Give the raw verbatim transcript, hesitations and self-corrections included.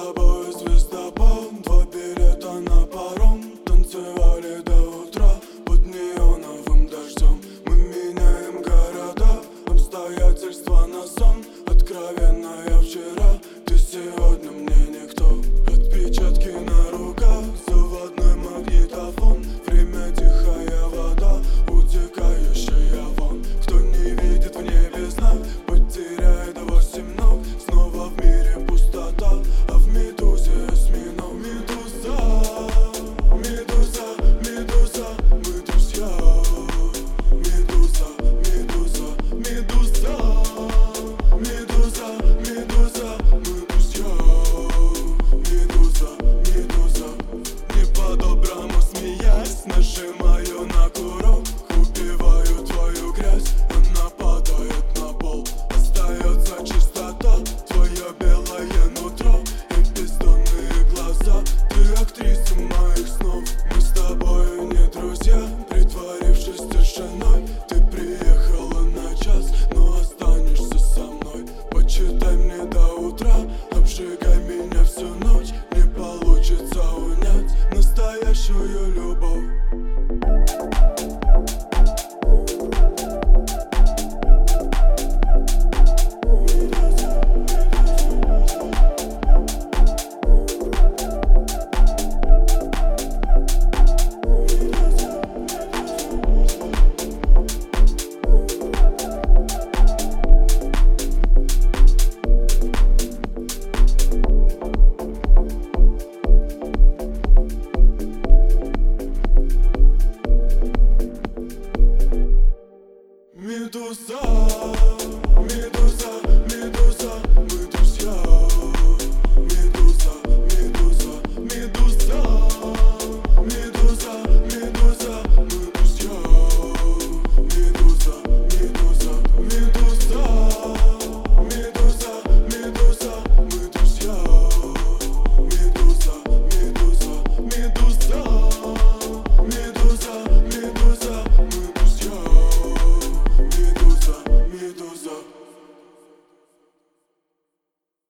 тобой звездопад, два билета на паром. Танцевали до утра под неоновым дождем. Мы меняем города, обстоятельства на сон. Откровенная вчера, ты сегодня мне никто. Отпечатки на руках, заводной магнитофон. Время тихая вода, утекающая вон. Кто не видит в небе знак, потеряет восемь ног. Снова в мире пустота, а в медузе осьминог. Медуза, медуза, медуза, мы друзья. Медуза, медуза, медуза, медуза, медуза, мы друзья. Медуза, медуза, не по-доброму смеясь, нажимаю на курок. Убиваю твою грязь, она падает на пол. Остается чистота, твое белое нутро и бездонные глаза. Ты актриса моих снов. Мы с тобой не друзья, притворившись тишиной. Ты приехала на час, но останешься со мной. Почитай мне до утра, обжигай меня всю ночь. Не получится унять настоящую любовь. Медуза, медуза, медуза.